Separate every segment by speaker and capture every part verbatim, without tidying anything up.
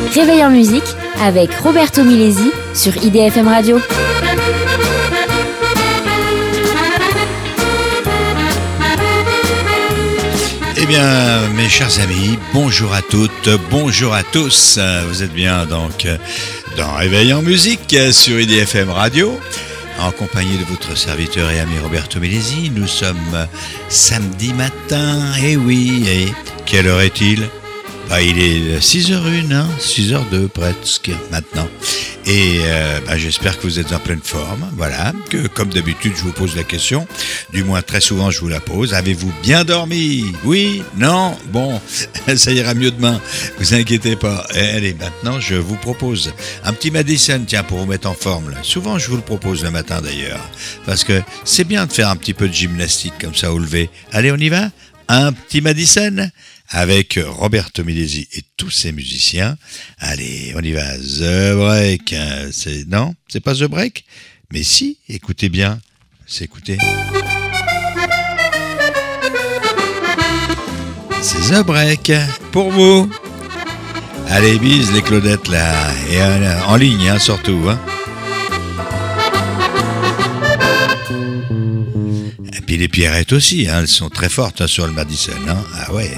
Speaker 1: Réveil en musique avec Roberto Milesi sur I D F M Radio.
Speaker 2: Eh bien, mes chers amis, bonjour à toutes, bonjour à tous. Vous êtes bien donc dans Réveil en musique sur I D F M Radio, en compagnie de votre serviteur et ami Roberto Milesi. Nous sommes samedi matin, et oui, et quelle heure est-il ? Bah, il est six heures une, hein, six heures deux presque maintenant. Et euh, bah, j'espère que vous êtes en pleine forme. Voilà, que comme d'habitude, je vous pose la question. Du moins, très souvent, je vous la pose. Avez-vous bien dormi ? Oui ? Non ? Bon, ça ira mieux demain. Vous inquiétez pas. Et allez, maintenant, je vous propose un petit Madison, tiens, pour vous mettre en forme. Là. Souvent, je vous le propose le matin d'ailleurs. Parce que c'est bien de faire un petit peu de gymnastique comme ça au lever. Allez, on y va ? Un petit Madison avec Roberto Milesi et tous ses musiciens. Allez, on y va. The Break. C'est... Non, c'est pas The Break ? Mais si, écoutez bien. C'est écoutez. C'est The Break pour vous. Allez, bise les Claudettes là. Et en, en ligne, hein, surtout. Hein. Et puis les Pierrettes aussi, hein, elles sont très fortes hein, sur le Madison. Hein. Ah ouais.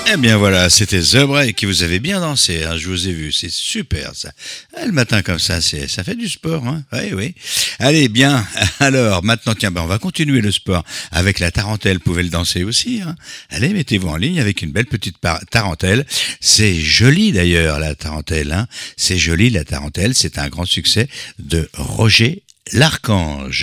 Speaker 2: Eh bien voilà, c'était The Break qui vous avez bien dansé, hein, je vous ai vu, c'est super ça. Ah, le matin comme ça, c'est, ça fait du sport, hein. Oui, oui. Allez, bien, alors maintenant, tiens, ben, on va continuer le sport avec la tarentelle, vous pouvez le danser aussi. Hein. Allez, mettez-vous en ligne avec une belle petite par- tarentelle. C'est joli d'ailleurs la tarentelle, hein. C'est joli la tarentelle, c'est un grand succès de Roger l'Archange.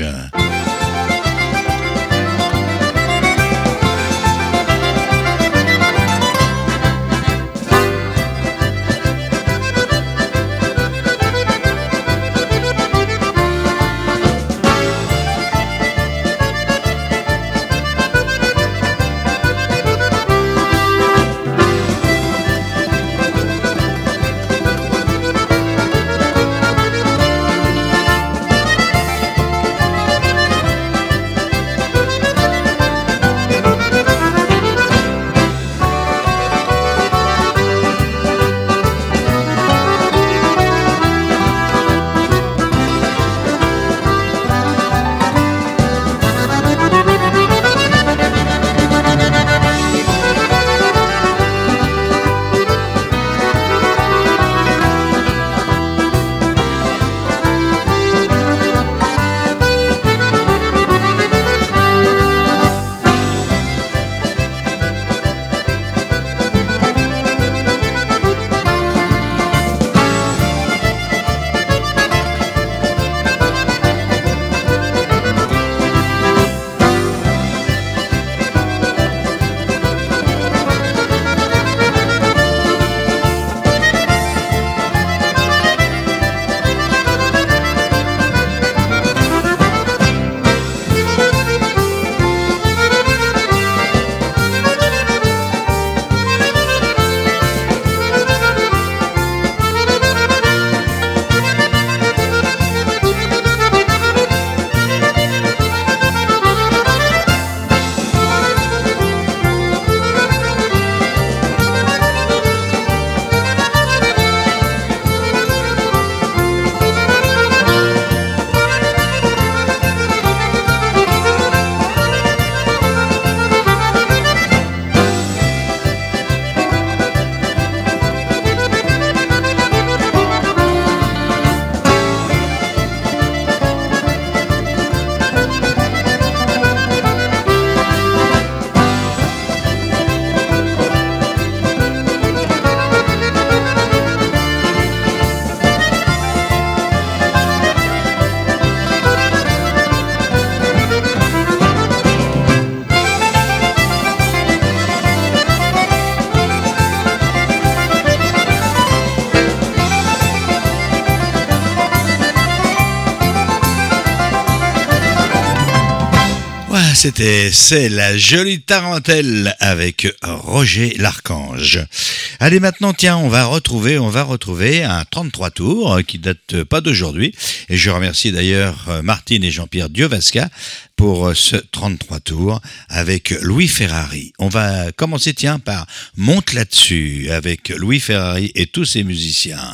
Speaker 2: C'était C'est la jolie tarentelle avec Roger l'Archange. Allez, maintenant, tiens, on va retrouver, on va retrouver un trente-trois tours qui date pas d'aujourd'hui. Et je remercie d'ailleurs Martine et Jean-Pierre Diovasca pour ce trente-trois tours avec Louis Ferrari. On va commencer, tiens, par Monte là-dessus avec Louis Ferrari et tous ses musiciens.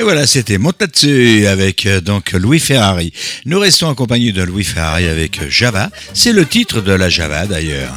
Speaker 2: Et voilà, c'était Montatsu avec euh, donc Louis Ferrari. Nous restons en compagnie de Louis Ferrari avec Java. C'est le titre de la Java d'ailleurs.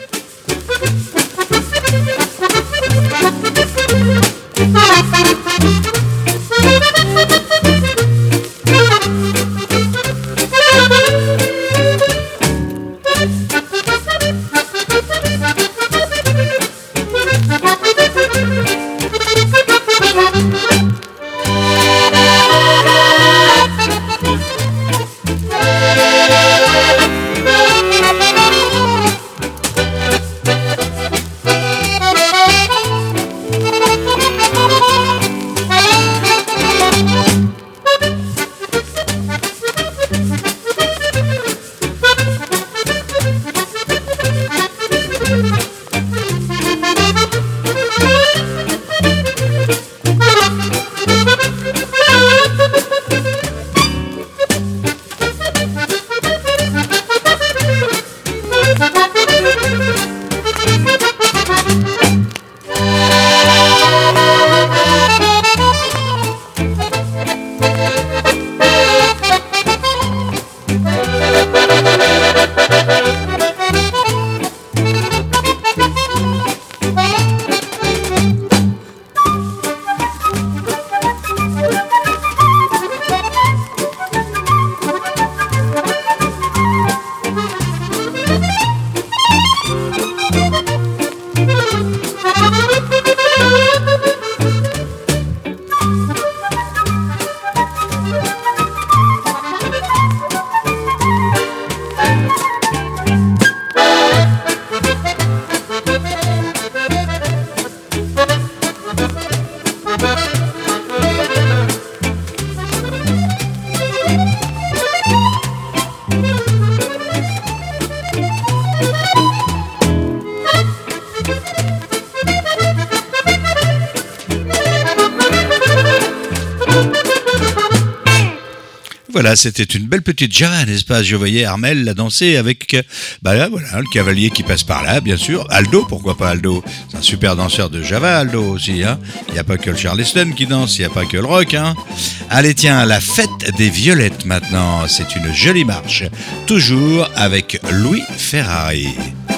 Speaker 2: Voilà, c'était une belle petite Java, n'est-ce pas? Je voyais Armel la danser avec, bah là, voilà, le cavalier qui passe par là, bien sûr. Aldo, pourquoi pas Aldo? C'est un super danseur de Java, Aldo aussi, hein. Il n'y a pas que le Charleston qui danse, il n'y a pas que le rock, hein. Allez, tiens, la fête des violettes maintenant, c'est une jolie marche. Toujours avec Louis Ferrari.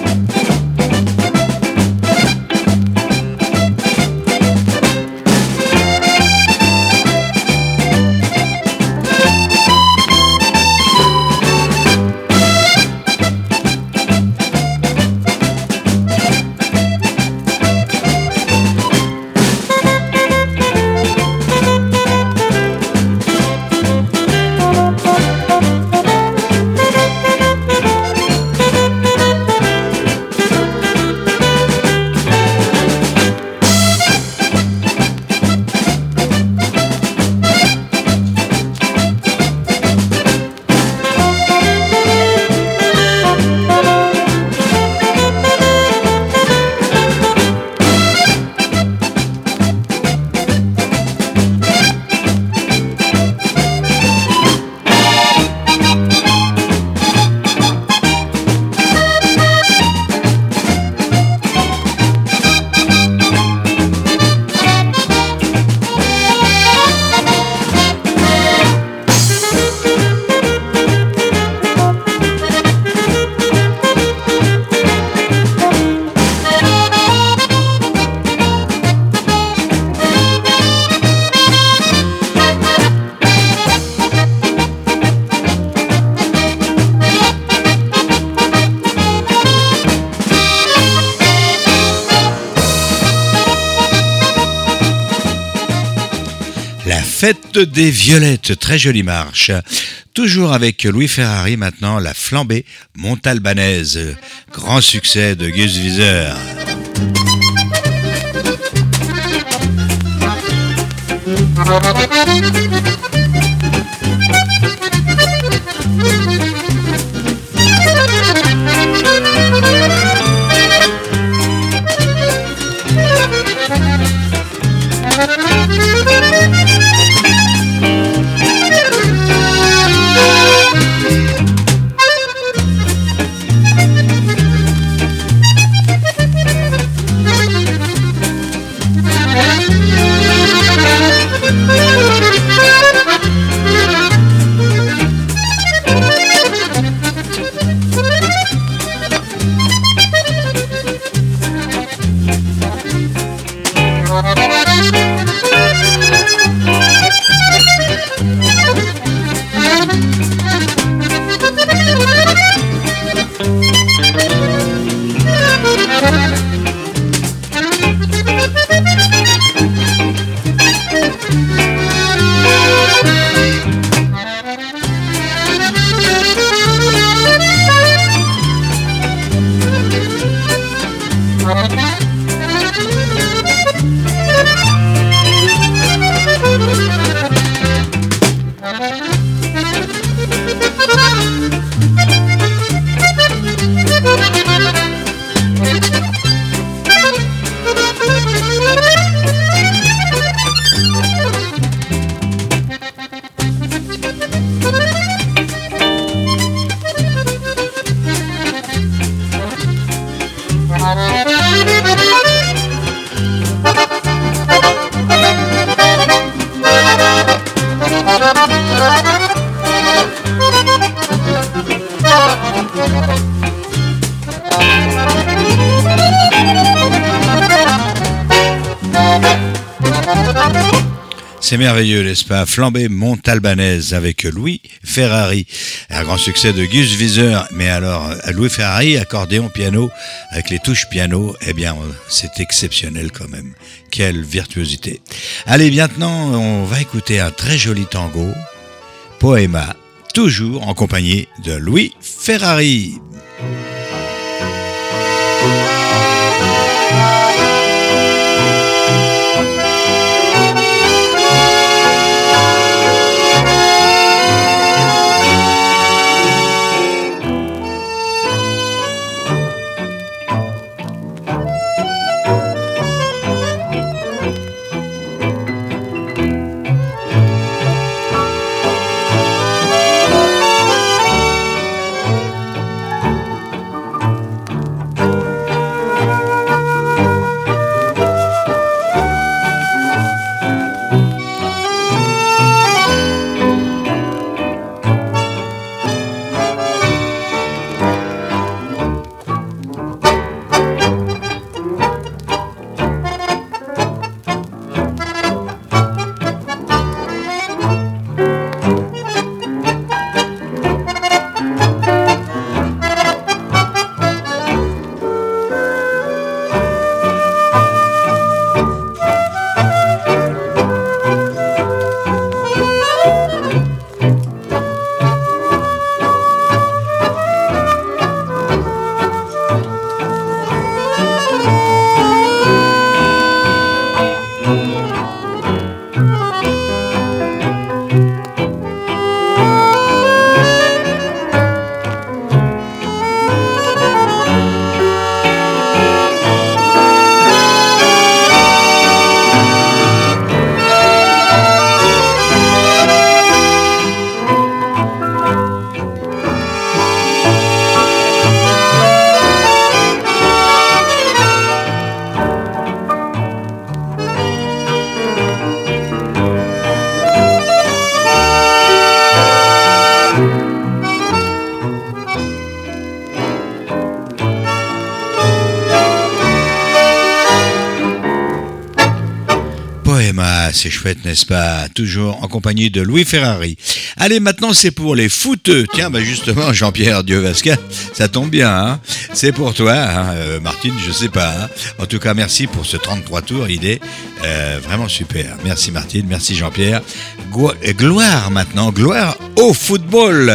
Speaker 2: Fête des violettes, très jolie marche. Toujours avec Louis Ferrari maintenant, la flambée montalbanaise. Grand succès de Gus Viseur.
Speaker 3: Thank you.
Speaker 2: C'est merveilleux, n'est-ce pas? Flambée Montalbanaise avec Louis Ferrari. Un grand succès de Gus Viseur. Mais alors, Louis Ferrari, accordéon piano, avec les touches piano, eh bien, c'est exceptionnel quand même. Quelle virtuosité. Allez, maintenant, on va écouter un très joli tango, Poema, toujours en compagnie de Louis Ferrari. C'est chouette, n'est-ce pas? Toujours en compagnie de Louis Ferrari. Allez, maintenant, c'est pour les footeux. Tiens, bah justement, Jean-Pierre Diovasca, ça tombe bien, hein? C'est pour toi, hein, euh, Martine, je sais pas. Hein. En tout cas, merci pour ce trente-trois tours, il est euh, vraiment super. Merci Martine, merci Jean-Pierre. Go- gloire maintenant, gloire au football.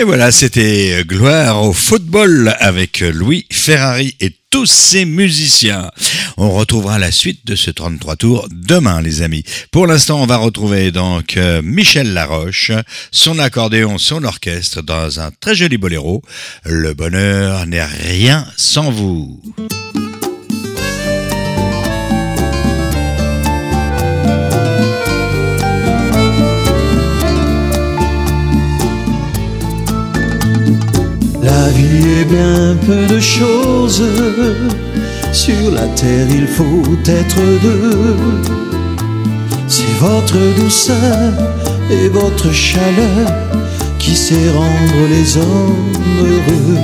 Speaker 2: Et voilà, c'était Gloire au football avec Louis Ferrari et tous ses musiciens. On retrouvera la suite de ce trente-trois tours demain, les amis. Pour l'instant, on va retrouver donc euh, Michel Laroche, son accordéon, son orchestre dans un très joli boléro. Le bonheur n'est rien sans vous.
Speaker 3: La vie est bien peu de choses, sur la terre il faut être deux. C'est votre douceur et votre chaleur qui sait rendre les hommes heureux.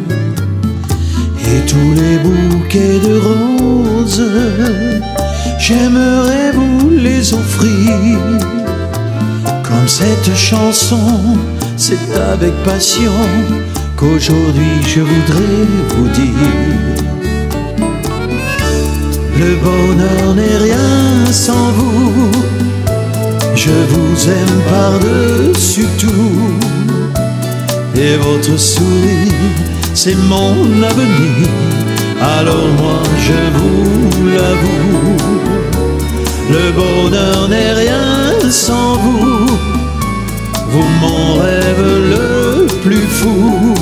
Speaker 3: Et tous les bouquets de roses, j'aimerais vous les offrir. Comme cette chanson, c'est avec passion qu'aujourd'hui je voudrais vous dire: le bonheur n'est rien sans vous, je vous aime par-dessus tout. Et votre sourire, c'est mon avenir, alors moi je vous l'avoue. Le bonheur n'est rien sans vous, vous mon rêve le plus fou.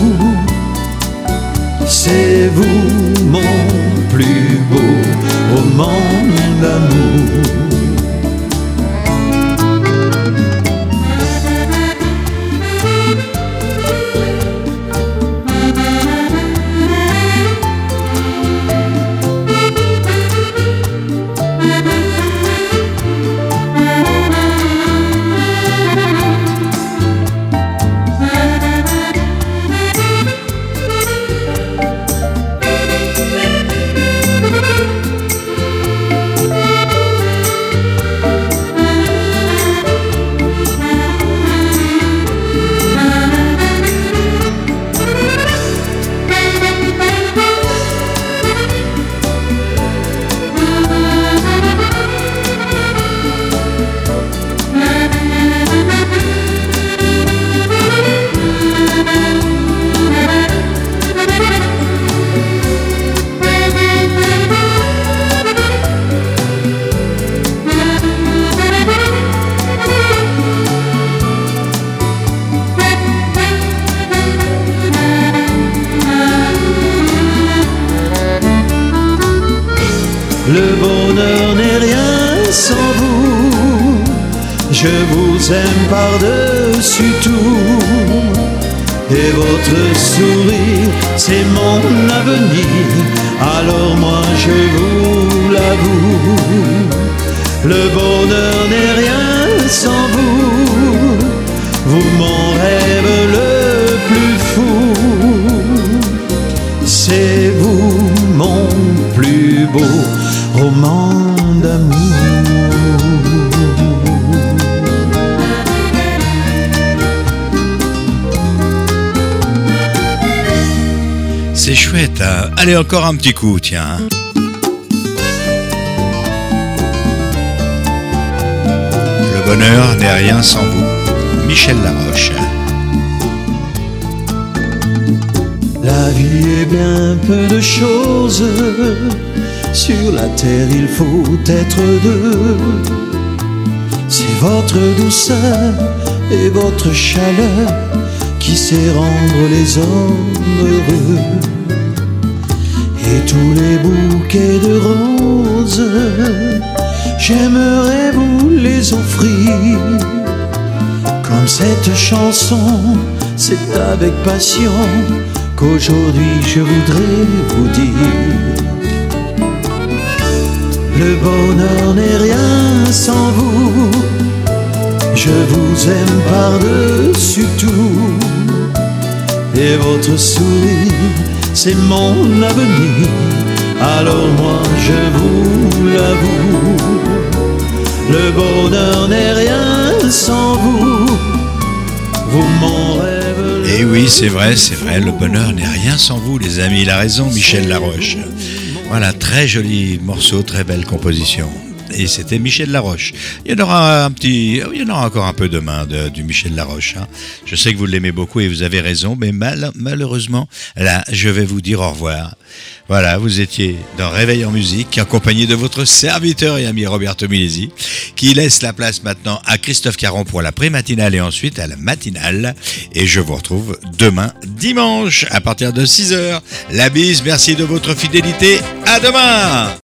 Speaker 3: C'est vous mon plus beau roman d'amour. Le bonheur n'est rien sans vous, je vous aime par-dessus tout. Et votre sourire, c'est mon avenir, alors moi je vous l'avoue. Le bonheur n'est rien sans vous, vous mon rêve le plus fou. C'est vous mon plus beau roman d'amour.
Speaker 2: C'est chouette, hein. Allez, encore un petit coup, tiens. Le bonheur n'est rien sans vous. Michel Laroche.
Speaker 3: La vie est bien peu de choses, sur la terre il faut être deux. C'est votre douceur et votre chaleur qui sait rendre les hommes heureux. Et tous les bouquets de roses, j'aimerais vous les offrir. Comme cette chanson, c'est avec passion qu'aujourd'hui je voudrais vous dire: le bonheur n'est rien sans vous, je vous aime par-dessus tout. Et votre sourire, c'est mon avenir, alors moi je vous l'avoue. Le bonheur n'est rien sans vous, vous mon rêve.
Speaker 2: Et oui, c'est vrai, c'est vrai, le bonheur n'est rien sans vous, les amis. Il a raison, Michel Laroche. Voilà, très joli morceau, très belle composition. et c'était Michel Laroche. Il y en aura un petit, il y en aura encore un peu demain de, du Michel Laroche. Hein. Je sais que vous l'aimez beaucoup et vous avez raison, mais mal, malheureusement, là, je vais vous dire au revoir. Voilà, vous étiez dans Réveil en musique, accompagné de votre serviteur et ami Roberto Milesi, qui laisse la place maintenant à Christophe Caron pour la pré-matinale et ensuite à la matinale. Et je vous retrouve demain, dimanche, à partir de six heures. La bise, merci de votre fidélité. À demain!